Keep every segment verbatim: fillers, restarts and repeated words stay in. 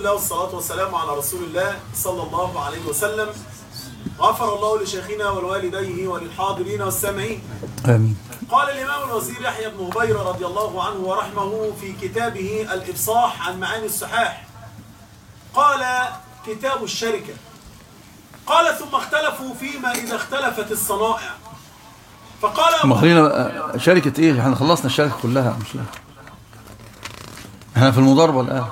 لله والصلاة والسلام على رسول الله صلى الله عليه وسلم. غفر الله لشيخنا ولوالديه وللحاضرين والسامعين. آمين. قال الإمام الوزير يحيى بن هبيرة رضي الله عنه ورحمه في كتابه الإفصاح عن معاني السحاح، قال: كتاب الشركة. قال: ثم اختلفوا فيما إذا اختلفت الصنائع، فقال: ما خلينا شركة ايه؟ احنا خلصنا الشركة كلها، مش لا. احنا في المضاربة الآن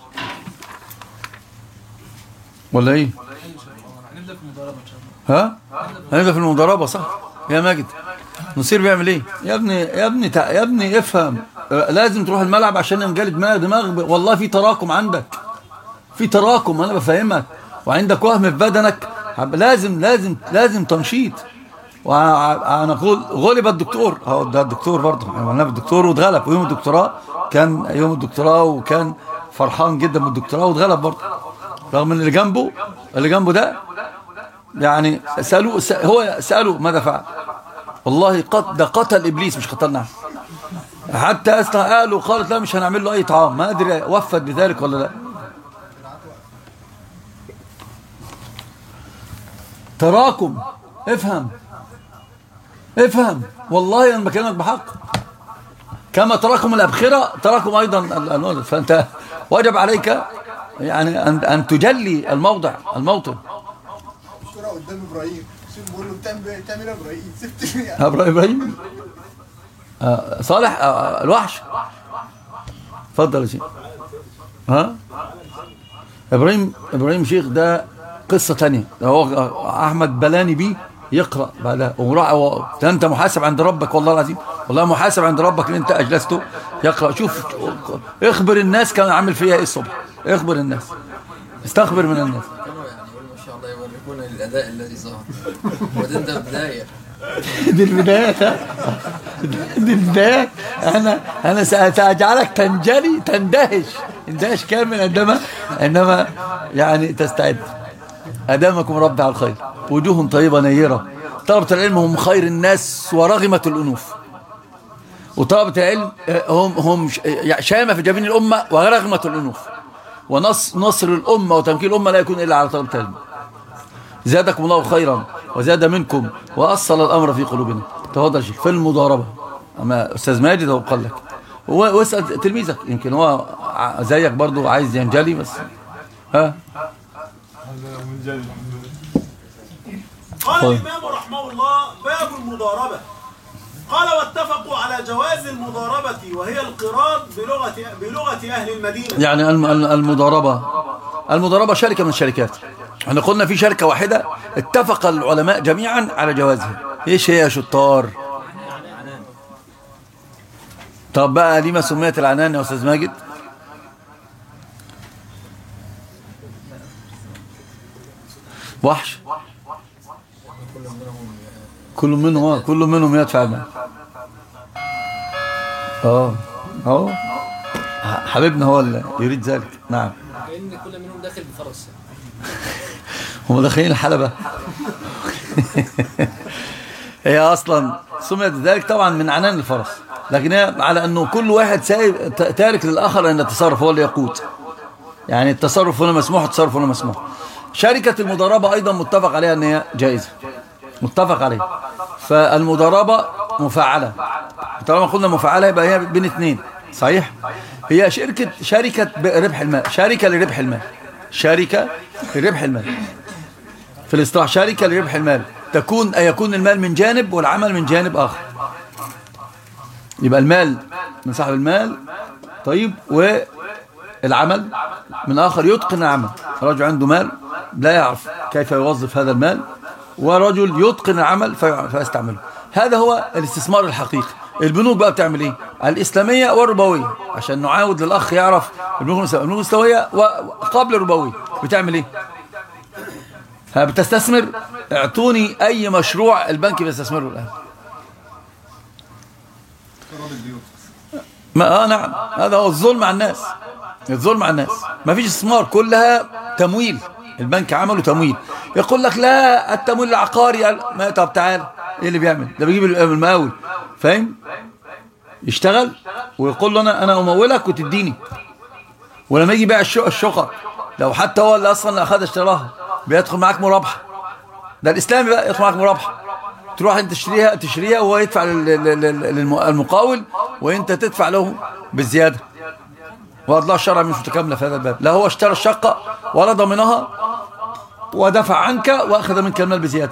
ولا ايه؟ هنبدأ في المضاربة ان شاء الله. ها؟ هنبدأ في المضاربة صح؟ يا ماجد نصير بيعمل ايه؟ يا ابني يا ابني تع... يا ابني افهم، لازم تروح الملعب عشان نجلد دماغ دماغ. والله في تراكم عندك، في تراكم انا بفهمك، وعندك وهم في بدنك، لازم لازم لازم تنشيط. وانا اقول غلب الدكتور، اهو ده الدكتور برضه، عملناه بالدكتور واتغلب، ويوم الدكتوراه كان يوم الدكتوراه وكان فرحان جدا بالدكتوراه واتغلب برضه، رغم ان اللي جنبه اللي جنبه ده يعني سالوه هو سالوه ماذا فعل؟ والله قتل ده قتل ابليس مش قتلنا. حتى اصلا قالوا قالت لا مش هنعمل له اي طعام، ما ادري وفت بذلك ولا لا. تراكم، افهم افهم، والله انا بكلمك بحق. كما تراكم الابخره تراكم ايضا النور، فانت واجب عليك يعني ان ان تجلي الموضع الموطن. الكره قدام ابراهيم، شوف بقول له بتعمل بتعمل ايه ابراهيم؟ سبتني ابراهيم آه صالح آه الوحش. اتفضل يا شيخ. ها ابراهيم ابراهيم شيخ ده قصه ثانيه، هو احمد بلاني بيه يقرأ بعدها وراء أنت محاسب عند ربك، والله العظيم والله محاسب عند ربك اللي أنت أجلسته يقرأ. شوف اخبر الناس كان عامل فيها إيه الصبح، اخبر الناس، استخبر من الناس. كانوا يعني ما شاء الله يوريكون الأداء الذي ظهر، وده ده بداية. دي البداية، دي البداية. أنا أنا سأجعلك تنجلي تندهش اندهش كامل عندما عندما يعني تستعد. أدامكم ربي على الخير، وجوه طيبة نيرة. طلبة العلم هم خير الناس ورغمة الأنوف، وطلبة العلم هم هم شامة في جبين الأمة ورغمة الأنوف. ونصر الأمة وتمكين الأمة لا يكون إلا على طلبة العلم. زادكم الله خيرا وزاد منكم وأصل الأمر في قلوبنا. تفضل شيخ في المضاربة. أما أستاذ ماجد هو قال لك، واسأل تلميذك يمكن هو زيك برضو عايز ينجلي بس. ها قال الإمام رحمه الله: باب المضاربة. قال: واتفقوا على جواز المضاربة وهي القراض بلغة بلغة أهل المدينة. يعني المضاربة المضاربة شركة من الشركات. احنا قلنا في شركة واحدة اتفق العلماء جميعا على جوازها. ايش هي يا شطار؟ طب بقى لما سميت العنان يا أستاذ ماجد؟ وحش. كل منهم اه كل منهم يدفع المال. اه اه حبيبنا هو اللي يريد ذلك. نعم. كأن كل منهم داخل بفرس. هم داخلين الحلبة. هي اصلا سميت ذلك طبعا من عنان الفرس، لكن هي على انه كل واحد سايب تارك للاخر ان التصرف هو اللي يقود. يعني التصرف هنا مسموح والتصرف هنا مسموح. شركة المضاربة ايضا متفق عليها ان هي جائزة، متفق عليه. فالمضاربة مفعلة، طالما قلنا مفعلة يبقى هي بين اثنين صحيح. هي شركة شركة ربح المال، شركة لربح المال، شركة لربح المال في الاصطلاح، شركة لربح المال. تكون يكون المال من جانب والعمل من جانب آخر. يبقى المال من صاحب المال طيب، والعمل من آخر يتقن العمل. رجل عنده مال لا يعرف كيف يوظف هذا المال، ورجل يتقن العمل فيستعمله. هذا هو الاستثمار الحقيقي. البنوك بقى بتعمل ايه؟ الإسلامية والربوية، عشان نعاود للأخ يعرف البنوك الإسلامية وقبل الربوية بتعمل ايه؟ بتستثمر. اعطوني أي مشروع البنك بيستثمره الآن. ما آه نعم، هذا هو الظلم على الناس، الظلم على الناس. ما فيش استثمار، كلها تمويل. البنك عمله تمويل. يقول لك لا التمويل العقاري. ما طب تعال ايه اللي بيعمل ده؟ بيجيب المقاول فاهم، يشتغل ويقول له انا انا امولك وتديني. ولما يجي بيع الشقق لو حتى هو اللي اصلا اخذ اشتراها بيدخل معاك مرابحه. ده الاسلامي بقى، يدخل معاك مرابحه، تروح انت تشتريها تشتريها وهو يدفع للمقاول وانت تدفع له بالزياده. واضلاع الشرع مش متكامله في هذا الباب، لا هو اشترى الشقه ولا ضمنها ودفع عنك واخذ منك المال بزياده.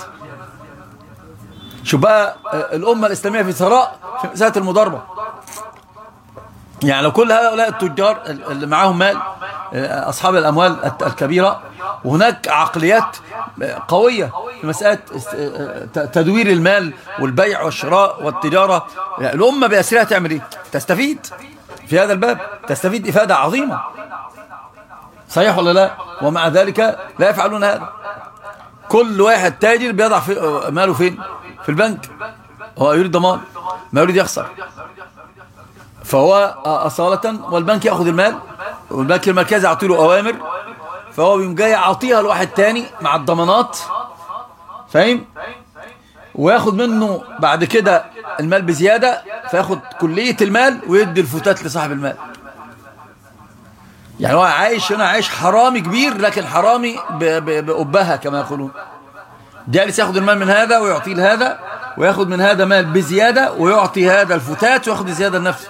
شو بقى الامه الاسلاميه في ثراء في مساله المضاربه. يعني لو كل هؤلاء التجار اللي معاهم مال، اصحاب الاموال الكبيره، وهناك عقليات قويه في مساله تدوير المال والبيع والشراء والتجاره، يعني الامه باسرها تعمل ايه؟ تستفيد في هذا الباب، تستفيد افاده عظيمه. صحيح ولا لا؟ ومع ذلك لا يفعلون هذا. كل واحد تاجر بيضع في ماله فين؟ في البنك. هو يريد ضمان، ما يريد يخسر، فهو أصالة والبنك يأخذ المال، والبنك المركزي يعطي له أوامر، فهو بيقوم جاي يعطيها لواحد تاني مع الضمانات، فاهم؟ وياخد منه بعد كده المال بزيادة، فياخد كلية المال ويدي الفتات لصاحب المال. يعني هو عايش هنا عايش حرامي كبير، لكن حرامي بأبها كما يقولون. جالس ياخد المال من هذا ويعطيه لهذا، وياخد من هذا مال بزيادة ويعطي هذا الفتات وياخد زيادة لنفسه.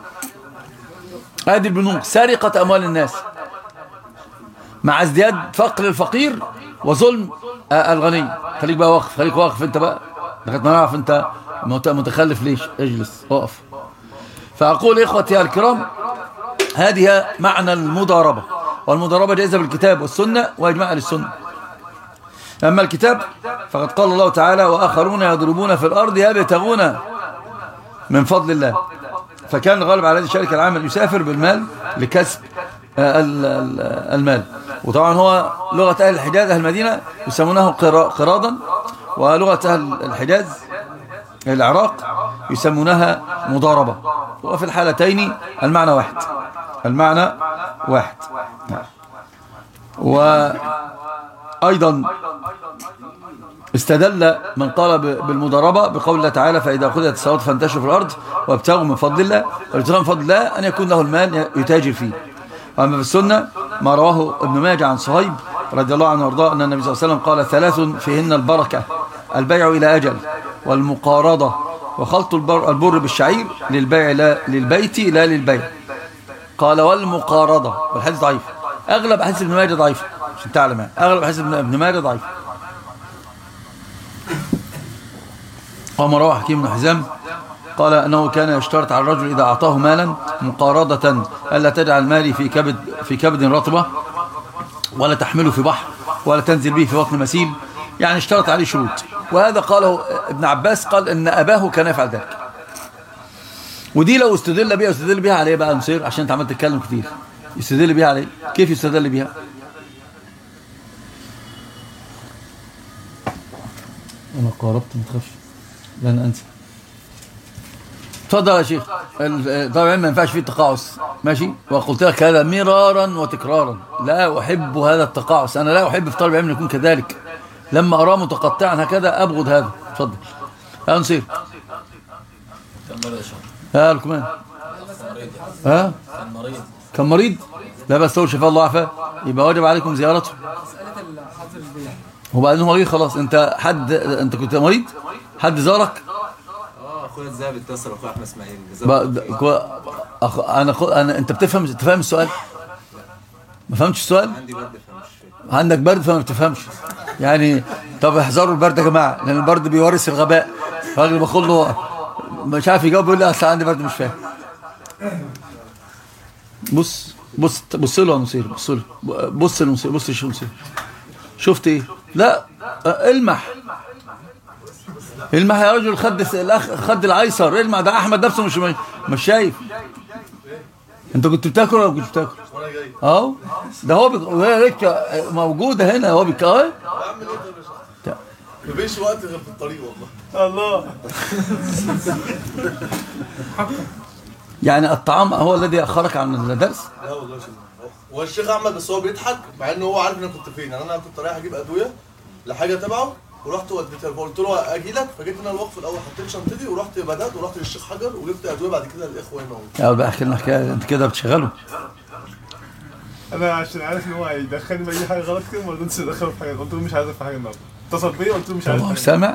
هذه البنوك سرقة أموال الناس مع ازدياد فقر الفقير وظلم الغني. خليك بقى واقف، خليك واقف انت بقى لغايه ما نعرف انت متخلف ليش. اجلس اقف. فأقول إخوتي الكرام، هذه معنى المضاربة، والمضاربة جائزة بالكتاب والسنة وإجماع السنة. أما الكتاب فقد قال الله تعالى: وآخرون يضربون في الأرض يبتغون من فضل الله. فكان الغالب على هذه الشركة العامل يسافر بالمال لكسب المال. وطبعا هو لغة أهل الحجاز أهل المدينة يسمونه قراضا، ولغة أهل الحجاز العراق يسمونها مضاربة. وفي الحالتين المعنى واحد، المعنى واحد. وأيضا استدل من قال بالمضاربة بقول الله تعالى: فإذا أخذت الثروات فانتشروا في الأرض وابتغوا من فضل الله. والابتغاء من فضل الله أن يكون له المال يتاجر فيه. وأما في السنة ما رواه ابن ماجه عن صهيب رضي الله عنه وارضاه أن النبي صلى الله عليه وسلم قال: ثلاث فيهن البركة: البيع إلى أجل، والمقارضة، وخلط البر, البر بالشعير، للبيع لا للبيت لا للبيع. قال: والمقارضة. والحديث ضعيف. أغلب أحاديث ابن ماجه ضعيف عشان تعلم، يعني أغلب أحاديث ابن ماجه ضعيف. وما رواه حكيم بن حزام قال أنه كان يشترط على الرجل إذا أعطاه مالا مقارضة ألا تجعل مالي في كبد في كبد رطبة، ولا تحمله في بحر، ولا تنزل به في بطن مسيل. يعني اشترط عليه شروط. وهذا قاله ابن عباس، قال إن أباه كان يفعل ذلك. ودي لو استدل بها استدل بها عليه بقى نصير، عشان انت عمال تتكلم كتير. يستدل بها عليه كيف؟ يستدل بها أنا قاربت، ما تخافش لن أنسى. تفضل يا شيخ. طبعا ما ينفعش فيه التقاعس، ماشي؟ وقلت لك هذا مرارا وتكرارا، لا أحب هذا التقاعس. أنا لا أحب في طالب العلم يكون كذلك. لما أراه متقطعا هكذا أبغض هذا. تفضل يا نصير. ها لكمان ها كان مريض. كان مريض؟ لا بس تقول شفاء الله عافاه، يبقى واجب عليكم زيارته. وبعدين هو مريض خلاص. انت حد انت كنت مريض؟ حد زارك؟ اه اخويا الذهبي اتصل، اخويا احمد اسماعيل. أخ... انا خ... انا انت بتفهم تفهم السؤال؟ ما فهمتش السؤال؟ عندي برد فمش عندك برد فما بتفهمش يعني. طب احذروا البرد يا جماعه، لان البرد بيورث الغباء. الراجل بقول له مش عارف يجاوب، يقول لي اصل عندي برد مش فاهم. بص بص بص له يا نصير، بص له، بص لنصير، بص شو نصير. شفت ايه؟ لا المح المح يا رجل. خد الاخ خد الايسر، المح. ده احمد نفسه مش مش شايف. انت كنت بتاكل ولا كنت بتاكل؟ اهو ده هو بك... موجوده هنا. هو بك اهو. مفيش وقت غير في الطريق والله. الله. يعني الطعام هو الذي اخرك عن الدرس؟ لا والله شيء. هو الشيخ احمد بس هو بيضحك، مع انه هو عارف ان انا كنت فين. يعني انا كنت رايح اجيب ادويه لحاجه تبعه، ورحت وديتها له، قلت له اجي لك، فجيت انا الوقف الاول، حطيت شنطتي ورحت بدات ورحت للشيخ حجر وجبت ادويه. بعد كده الاخوه هنا. يا بقى احكي لنا حكايه. انت كده بتشغله. انا عشان عارف ان هو هيدخلني باي حاجه غلط كده ما رضيتش ادخله في حاجه، قلت له مش عايز في حاجه النهارده، اتصل بيا قلت له مش عايز. طب سامع؟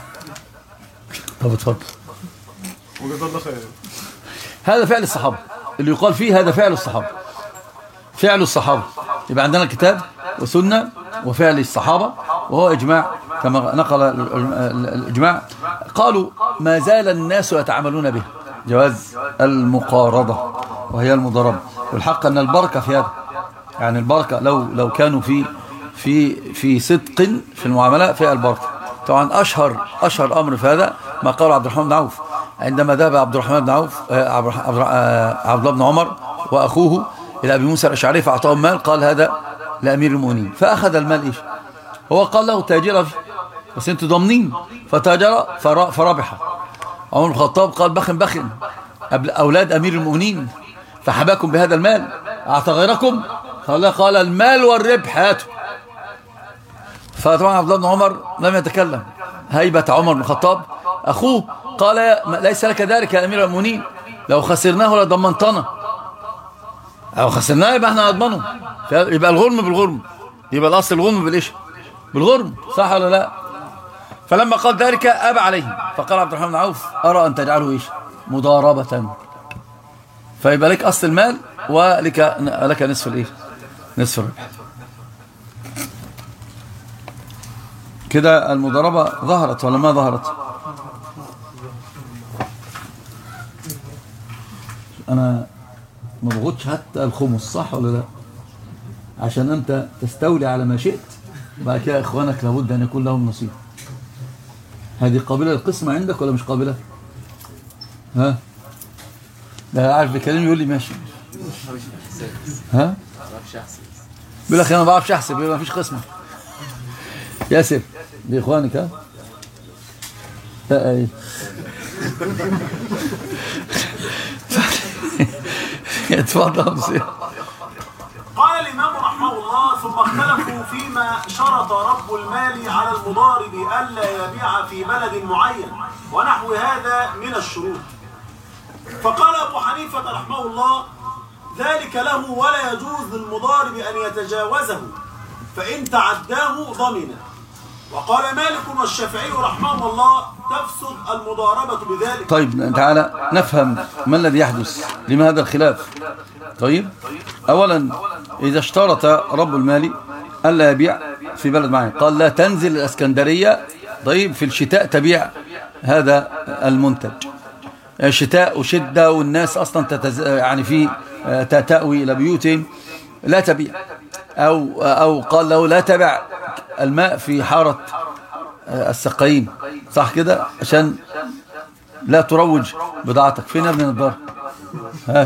طب اتفضل. وجزاه الله خير. هذا فعل الصحابه اللي يقال فيه هذا فعل الصحابه، فعل الصحابه. يبقى عندنا كتاب وسنه وفعل الصحابه وهو اجماع كما نقل الاجماع. قالوا ما زال الناس يتعاملون به جواز المقارضه وهي المضاربه، والحق ان البركه في هذا، يعني البركه لو لو كانوا في في في صدق في المعامله في البركه. طبعا اشهر اشهر امر في هذا ما قال عبد الرحمن بن عوف عندما ذهب عبد الرحمن بن عوف عبد الله بن عمر واخوه الى ابي موسى الاشعري فاعطاهم مال، قال هذا لامير المؤمنين، فاخذ المال ايش؟ هو قال له تاجر فيه بس انتوا ضامنين، فتاجر فربح. عمر بن الخطاب قال بخن بخن اولاد امير المؤمنين فحباكم بهذا المال، اعطى غيركم؟ قال قال المال والربح هاتوا. فطبعا عبد الله بن عمر لم يتكلم، هيبة عمر بن الخطاب. اخوه قال ليس لك ذلك يا امير المؤمنين، لو خسرناه لضمنتنا، لو خسرناه يبقى احنا نضمنه، يبقى الغرم بالغرم، يبقى الاصل الغرم بالايش؟ بالغرم، صح ولا لا؟ فلما قال ذلك ابى عليه، فقال عبد الرحمن بن عوف ارى ان تجعله ايش؟ مضاربة، فيبقى لك اصل المال ولك لك نصف الايه؟ نصف الربح. كده المضاربة ظهرت ولا ما ظهرت؟ انا ما بغضش حتى الخمس، صح ولا لا؟ عشان انت تستولي على ما شئت، بعد كده اخوانك لابد ان يكون لهم نصيب. هذه قابلة للقسمة عندك ولا مش قابلة؟ ها؟ ده عارف بيكلمني يقول لي ماشي. ها؟ بيقول لك انا ما بعرفش احسب، يبقى ما فيش قسمة. ياسر باخوانك ها؟ لا ايه. اتفضل. قال الإمام رحمه الله ثم اختلفوا فيما شرط رب المال على المضارب ألا يبيع في بلد معين ونحو هذا من الشروط. فقال أبو حنيفة رحمه الله ذلك له ولا يجوز للمضارب أن يتجاوزه فإن تعداه ضمن. وقال مالك والشافعي رحمه الله تفسد المضاربة بذلك. طيب تعالى نفهم ما الذي يحدث، لما هذا الخلاف. طيب أولا إذا اشترط رب المال ألا يبيع في بلد معين، قال لا تنزل الإسكندرية طيب في الشتاء تبيع هذا المنتج، شتاء وشدة والناس أصلا تتز... يعني في تأوي إلى بيوتهم، لا تبيع. أو أو قال له لا تبع الماء في حارة السقايين، صح كده، عشان لا تروج بضاعتك. فين يا ابني النضاره؟ هات.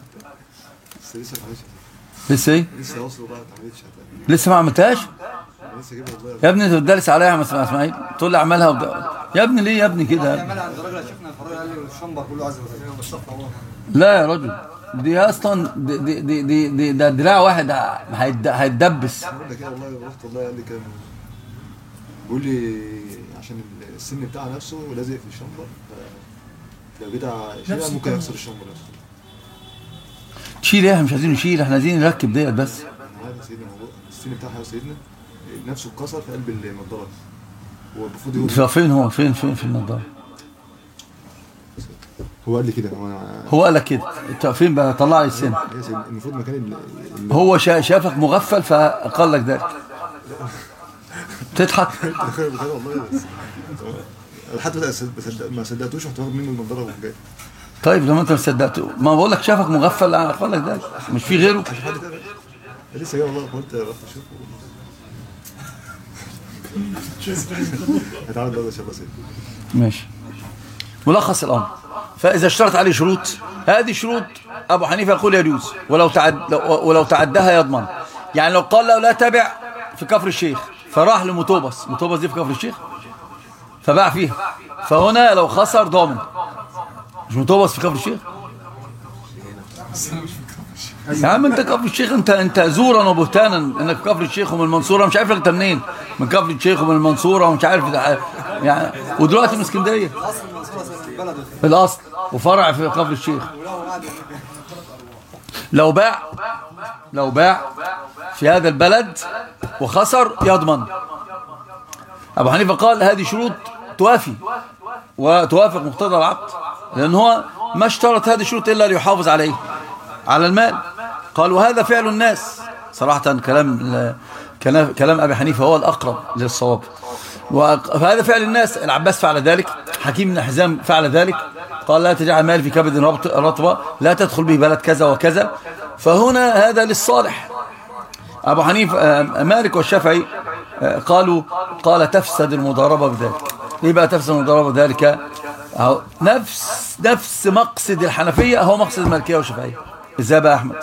لسه ايه؟ لسه وصلوا بقى لسه ما عملتهاش؟ يا ابني انت بتدرس عليا يا اسماعيل، تقول لي اعملها وبدأ. يا ابني ليه يا ابني كده؟ يعملها عند الراجل شفنا الفرار قال لي الشمبر كله عايز لا يا رجل، دي اصلا دي دي دي, دي, دي ده دراع واحد هيتدبس. ده كده والله رحت والله قال لي كام، بيقول لي عشان السن بتاعها نفسه لازق في الشمبر، لو جيت اشيلها ممكن يكسر الشمبر نفسه. تشيل ايه؟ مش عايزين نشيل، احنا عايزين نركب ديت بس. هذا سيدنا السن بتاعها يا سيدنا نفسه اتكسر في قلب النضاره. هو المفروض فين هو فين فين في النضاره؟ هو قال لي كده. هو هو قال لك كده. انت فين بقى؟ طلع لي السن. المفروض مكان ال... هو شافك مغفل فقال لك ذلك. تضحك؟ والله حتى ما صدقتوش، رحت واخد منه النضاره وجاي. جاي. طيب لما انت ما صدقته، ما بقول لك شافك مغفل قال لك ذلك، مش في غيره؟ لسه جاي والله، قلت رحت اشوفه. هتعرض ده شباب سيد. ماشي. ملخص الامر، فاذا اشترط عليه شروط، هذه شروط ابو حنيفه يقول يجوز ولو تعد ولو تعدها يضمن. يعني لو قال له لا تبع في كفر الشيخ فراح لمطوبس، مطوبس دي في كفر الشيخ، فباع فيها، فهنا لو خسر ضامن. مش مطوبس في كفر الشيخ؟ يا عم انت كفر الشيخ، انت انت زورا وبهتانا انك في كفر الشيخ ومن المنصوره، مش عارف لك انت منين، من كفر الشيخ ومن المنصوره ومش عارف يعني، ودلوقتي من اسكندريه الاصل وفرع في كفر الشيخ. لو باع لو باع في هذا البلد وخسر يضمن. أبو حنيفة قال هذه شروط توافي وتوافق مقتضى العقد، لأن هو ما اشترط هذه الشروط إلا ليحافظ عليه على المال. قال وهذا فعل الناس. صراحة كلام كلام كلام أبي حنيفة هو الأقرب للصواب، وهذا فعل الناس. العباس فعل ذلك، حكيم بن حزام فعل ذلك، قال لا تجعل مال في كبد رطبة، لا تدخل به بلد كذا وكذا. فهنا هذا للصالح. أبو حنيفة مالك والشافعي قالوا قال تفسد المضاربة بذلك. ليه بقى تفسد المضاربة بذلك؟ نفس نفس مقصد الحنفية هو مقصد المالكية والشافعية. ازاي بقى أحمد؟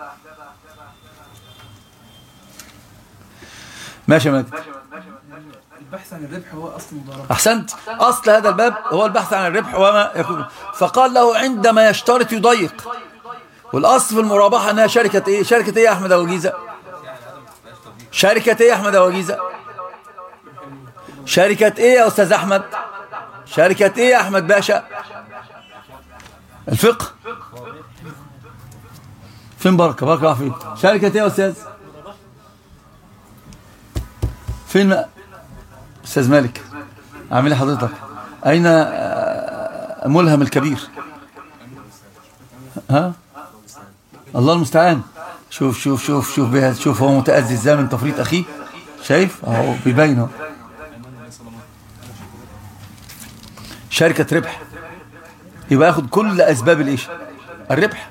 ماشي يا مالك. البحث عن الربح هو أصل المضاربة. أحسنت. أصل هذا الباب هو البحث عن الربح وما يكون. فقال له عندما يشترط يضيق. والأصل في المرابحة أنها شركة إيه؟ شركة إيه يا أحمد أبو جيزة؟ شركة إيه يا أحمد أبو جيزة؟ شركة إيه يا أستاذ أحمد؟ شركة إيه يا أحمد باشا؟ الفقه. فين بركة؟ بركة راح فين؟ شركة إيه يا أستاذ؟ فين أستاذ مالك؟ عامل حضرتك؟ أين ملهم الكبير؟ ها؟ الله المستعان. شوف شوف شوف شوف بها شوف هو متأذي ازاي من تفريط أخيه. شايف؟ أهو بيبينه. شركة ربح يبقى ياخد كل أسباب الإيش؟ الربح.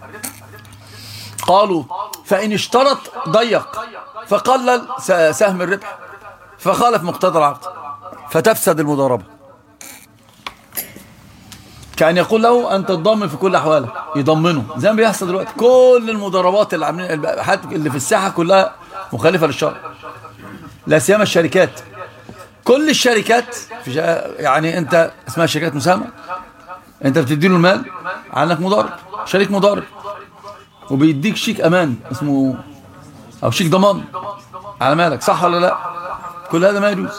قالوا فإن اشترط ضيق فقلل سهم الربح فخالف مقتضى العقد فتفسد المضاربة. كان يقول له أنت تضمن في كل أحوالك، يضمنه زي ما بيحصل دلوقتي. كل المضاربات اللي عاملين اللي في الساحة كلها مخالفة للشرع، لا سيما الشركات. كل الشركات يعني أنت اسمها شركات مساهمة، أنت بتدي له المال عنك مضارب، شريك مضارب، وبيديك شيك أمان اسمه أو شيك ضمان على مالك، صح ولا لا؟ كل هذا ما يجوز.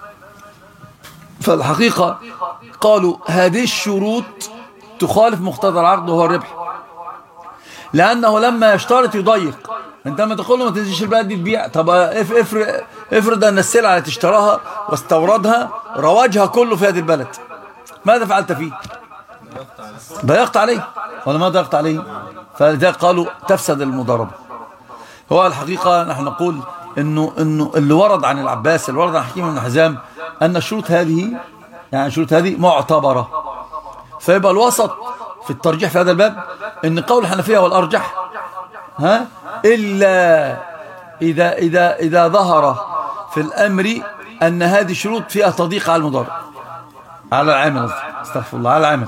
فالحقيقة قالوا هذه الشروط تخالف مقتضى العقد وهو الربح، لأنه لما يشترط يضيق. انت لما تقول له ما تنزلش البلد دي تبيع، طب افرض افرض ان السلعة التي اشتراها واستوردها رواجها كله في هذه البلد، ماذا فعلت فيه؟ ضيقت عليه ولا ما ضيقت عليه؟ فلذلك قالوا تفسد المضاربة. هو الحقيقة نحن نقول انه انه اللي ورد عن العباس، اللي ورد عن حكيم بن حزام، ان الشروط هذه يعني الشروط هذه معتبرة. فيبقى الوسط في الترجيح في هذا الباب ان قول الحنفية هو الارجح، ها، الا اذا اذا اذا ظهر في الامر ان هذه الشروط فيها تضييق على المضارب، على العامل، استغفر الله، على العامل.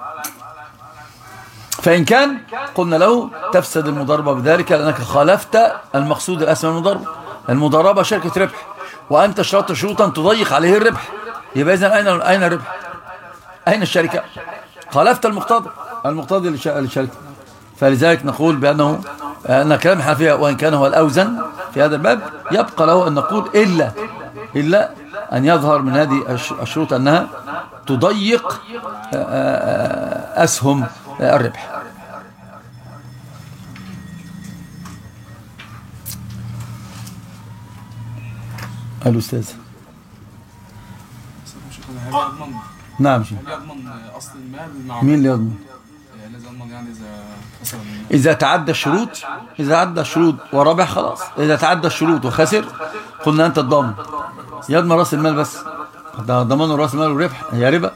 فإن كان قلنا له تفسد المضاربة بذلك لأنك خالفت المقصود الأسمى من المضاربة. المضاربة شركة ربح، وأنت اشترطت شروطا تضيق عليه الربح، يبقى إذن أين أين الربح؟ أين الشركة؟ خالفت المقتضى المقتضى للشركة. فلذلك نقول بأنه أن كلام الحنفية وإن كان هو الأوزن في هذا الباب يبقى له أن نقول إلا إلا أن يظهر من هذه الشروط أنها تضيق أسهم الربح. الأستاذ نعم. هل يضمن أصل المال مع مين اللي يضمن؟ يعني يضمن يعني إذا مثلا إذا تعدى الشروط، إذا تعدى الشروط وربح خلاص. إذا تعدى الشروط وخسر قلنا أنت الضامن، يضمن رأس المال بس. ضمان رأس المال والربح هي ربا.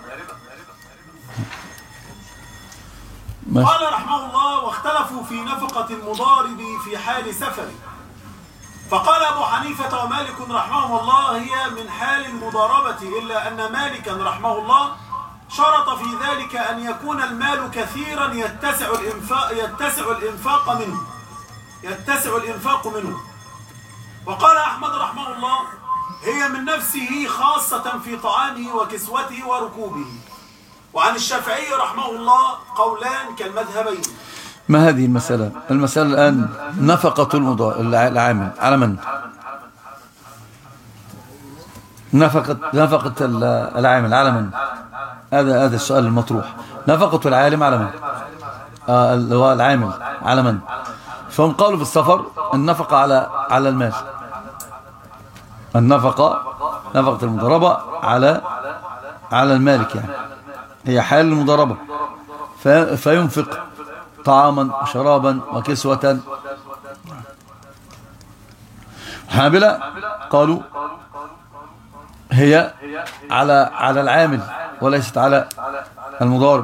قال رحمه الله واختلفوا في نفقة المضارب في حال سفر. فقال أبو حنيفة ومالك رحمه الله هي من حال المضاربة، إلا أن مالكا رحمه الله شرط في ذلك أن يكون المال كثيرا يتسع الإنفاق, يتسع الإنفاق منه يتسع الإنفاق منه. وقال أحمد رحمه الله هي من نفسه خاصة في طعامه وكسوته وركوبه. وعن الشافعي رحمه الله قولان كالمذهبين. ما هذه المسألة؟ المسألة الآن نفقة العامل على من؟ نفقة نفقة العامل على من؟ هذا هذا السؤال المطروح. نفقة العالم على من؟ آه العامل على من؟ فهم قالوا في السفر النفقة على على المال، النفقة نفقة المضاربة على على المالك، يعني هي حال المضاربة، فينفق طعاما وشرابا وكسوة. الحنابلة قالوا هي على على العامل وليست على المضارب.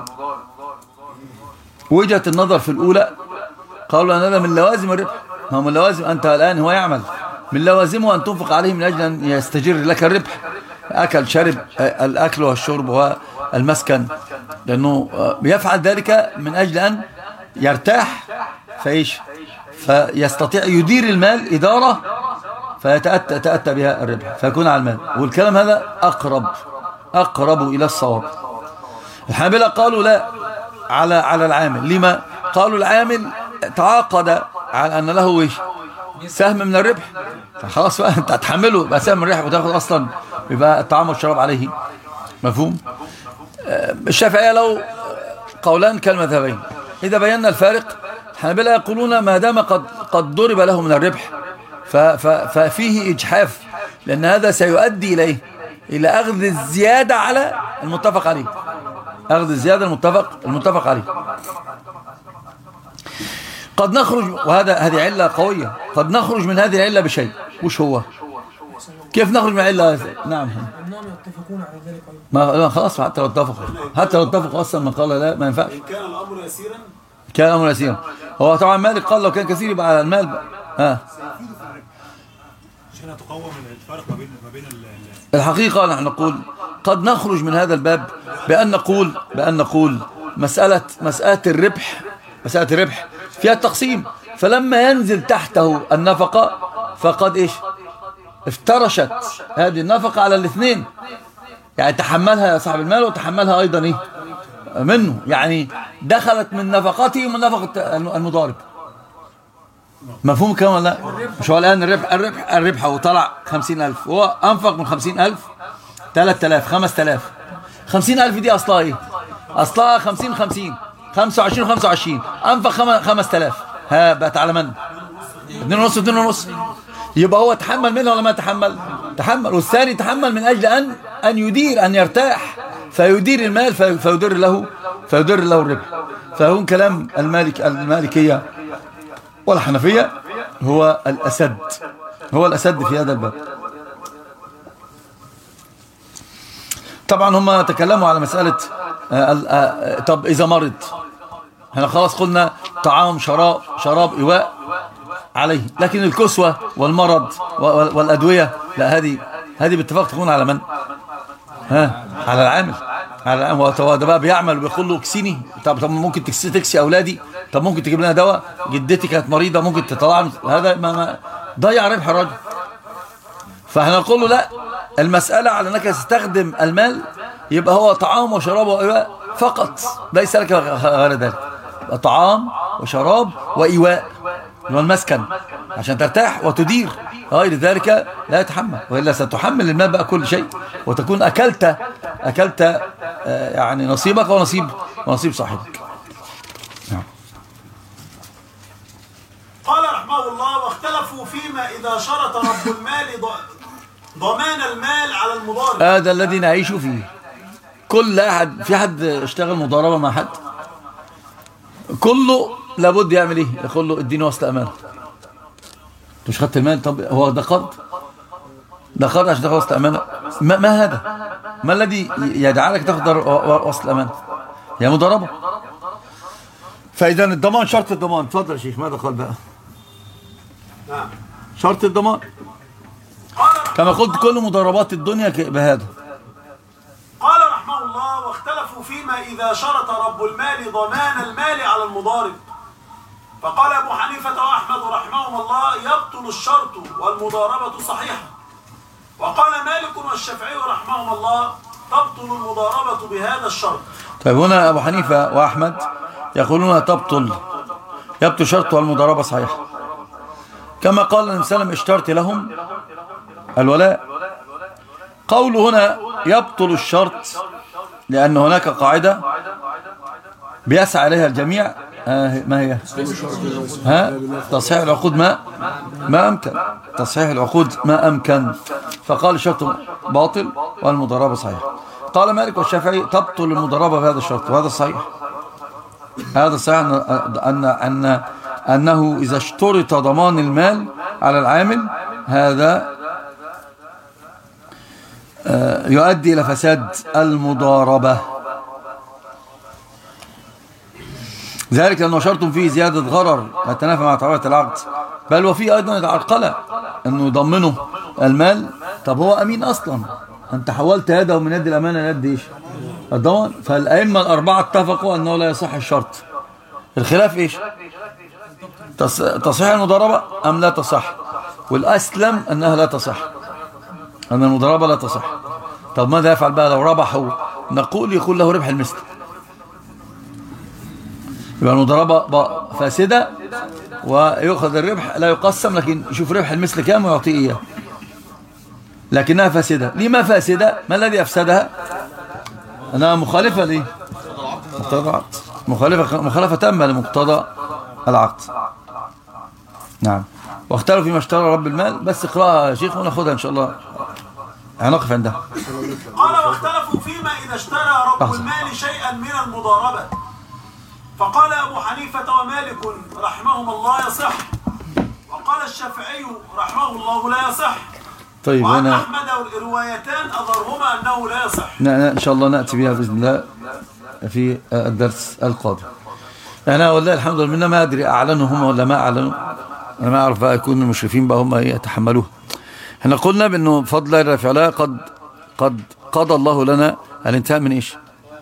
وجهة النظر في الأولى قالوا أن هذا من لوازم الربح، ما هو من لوازم، أنت الآن هو يعمل، من لوازمه أن تنفق عليه من أجل أن يستجر لك الربح، أكل شرب، الأكل والشرب والمسكن، لأنه يفعل ذلك من أجل أن يرتاح فإيش فيستطيع يدير المال إدارة فيتأتى تأتى بها الربح فيكون على المال. والكلام هذا أقرب أقرب إلى الصواب. الحنابلة قالوا لا، على على العامل. لما؟ قالوا العامل تعاقد على أن له إيش سهم من الربح، خلاص بقى أنت هتحمله بقى سهم من الربح وتاخد أصلا يبقى الطعام والشراب عليه. مفهوم؟ الشافعية لو قولان كالمذهبين. إذا بينا الفارق، الحنابلة يقولون ما دام قد قد ضرب له من الربح ففيه إجحاف، لأن هذا سيؤدي إليه إلى أخذ الزيادة على المتفق عليه، أخذ الزيادة المتفق المتفق عليه. قد نخرج، وهذا هذه علة قوية، قد نخرج من هذه العلة بشيء. وش هو؟ كيف نخرج من العلة؟ نعم، انهم يتفقون على ذلك. ما خلاص، حتى لو اتفقوا حتى لو اتفقوا اصلا من قال لا ما ينفعش. إن كان الامر يسيرا كان الامر يسيرا. هو طبعا مالك قال لو كان كثير يبقى على المال بقى. ها عشان تقوم الفرق ما بين ما بين الحقيقة نحن نقول قد نخرج من هذا الباب بأن نقول بأن نقول مسألة مسألة الربح مسألة الربح فيها التقسيم، فلما ينزل تحته النفقة فقد إيش افترشت هذه النفقة على الاثنين، يعني تحملها صاحب المال وتحملها أيضا إيه منه، يعني دخلت من نفقته ومن نفقة المضارب. مفهوم كمان ولا لا؟ مش هو الآن الربح الربح الربح وطلع خمسين ألف، هو أنفق من خمسين ألف ثلاثة آلاف خمسة آلاف. خمسين ألف دي أصلها إيه؟ أصلها خمسين خمسين خمسة وعشرين خمسة وعشرين، أنفق خمسة آلاف، ها بقت على من؟ اثنين ونص اثنين ونص. يبقى هو تحمل منها ولا ما تحمل؟ تحمل. والثاني تحمل من أجل أن أن يدير، أن يرتاح فيدير المال فيدر له فيدر له الربح. فهون كلام المالك المالكية والحنفية هو الأسد، هو الأسد في هذا الباب. طبعا هم تكلموا على مسألة طب إذا مرض، احنا خلاص قلنا طعام شراب شراب إيواء عليه، لكن الكسوة والمرض والأدوية لا، هذه هذه باتفاق تكون على من؟ ها على العامل، على العامل. هو ده بقى بيعمل وبيقول له اكسيني، طب طب ممكن تكسي تكسي أولادي، طب ممكن تجيب لنا دواء، جدتي كانت مريضة ممكن تطلعني، هذا ما, ما ضيع ربح الراجل. فاحنا نقول له لا، المسألة على أنك تستخدم المال يبقى هو طعام وشراب وإيواء فقط، ليس لك غير ذلك، طعام وشراب وإيواء والمسكن عشان ترتاح وتدير، غير ذلك لا يتحمل، وإلا ستحمل المال بقى كل شيء وتكون أكلت أكلت يعني نصيبك ونصيب ونصيب صاحبك. قال رحمه الله: واختلفوا فيما إذا شرط رب المال ضمان المال على المضارب. هذا الذي نعيش فيه. كل أحد، في حد اشتغل مضاربة مع حد كله لابد يعمل ايه؟ يقول له اديني وصل امانه. انت مش خدت المال؟ طب هو ده قرض؟ ده قرض عشان تاخد وصل امانه؟ ما, ما هذا؟ ما الذي يجعلك تاخد وصل امانه؟ هي مضاربه. فاذا الضمان شرط الضمان. اتفضل يا شيخ، ماذا قال بقى؟ نعم شرط الضمان كما قلت كل مضاربات الدنيا بهذا. قال رحمه الله: واختلفوا فيما إذا شرط رب المال ضمان المال على المضارب. فقال أبو حنيفة وأحمد رحمهم الله: يبطل الشرط والمضاربة صحيحة. وقال مالك والشافعي رحمهم الله: تبطل المضاربة بهذا الشرط. طيب هنا أبو حنيفة وأحمد يقولون تبطل يبطل الشرط والمضاربة صحيحة، كما قال النبي صلى الله عليه وسلم: اشترط لهم الولاء. قول هنا يبطل الشرط لأن هناك قاعدة بيسعى عليها الجميع، آه ما هي ها تصحيح العقود ما ما أمكن تصحيح العقود ما أمكن فقال الشرط باطل والمضاربة صحيح. قال مالك والشافعي تبطل المضاربة بهذا الشرط وهذا صحيح. هذا صحيح أن, أن, أن أنه إذا اشترط ضمان المال على العامل هذا يؤدي إلى فساد المضاربة، ذلك لأنه شرط فيه زيادة غرر يتنافى مع طبيعة العقد، بل وفيه أيضا العرقلة أنه يضمنه المال. طب هو أمين أصلا، أنت حولت يده من يد الأمانة ليد إيش الضمان. فالأئمة الأربعة اتفقوا أنه لا يصح الشرط. الخلاف إيش؟ تصح المضاربة أم لا تصح؟ والأسلم أنها لا تصح، أن المضاربة لا تصح. طب ماذا يفعل بقى لو ربحوا؟ نقول يكون له ربح المثل، يبقى المضاربة فاسدة ويأخذ الربح لا يقسم، لكن يشوف ربح المثل كام ويعطيه إياه، لكنها فاسدة. لما فاسدة؟ ما الذي أفسدها؟ أنها مخالفة ليه؟ مقتضى العقد، مخالفة مخالفة تامة لمقتضى العقد. نعم. واختاروا فيما اشترى رب المال. بس اقراها يا شيخ وناخدها ان شاء الله، هنقف عندها. قال واختلفوا فيما اذا اشترى رب المال شيئا من المضاربه، فقال ابو حنيفه ومالك رحمهما الله يصح، وقال الشافعي رحمه الله لا يصح. طيب وعن هنا احمد الروايتان اظهرهما انه لا يصح. ان شاء الله ناتي بها باذن الله في الدرس القادم. انا والله الحمد لله ما ادري اعلنوا هم ولا ما اعلنوا، انا ما اعرف بقى يكون المشرفين بقى هم يتحملوه. احنا قلنا بانه بفضل الله رفع الله قد قد قضى الله لنا الانتهاء من ايش؟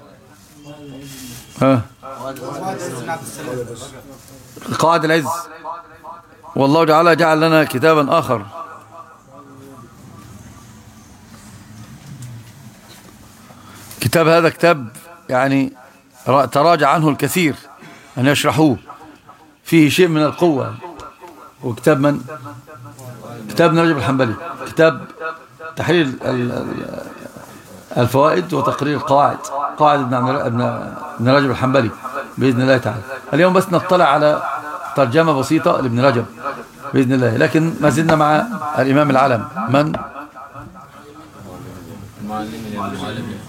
ها قواعد العز، والله تعالى جعل لنا كتابا اخر كتاب هذا كتاب يعني تراجع عنه الكثير أن يشرحوه، فيه شيء من القوة. وكتاب من؟ كتاب ابن رجب الحنبلي، كتاب تحرير الفوائد وتقرير القواعد، قواعد ابن رجب الحنبلي بإذن الله تعالى. اليوم بس نطلع على ترجمة بسيطة لابن رجب بإذن الله، لكن ما زلنا مع الإمام العالم من؟ المعلم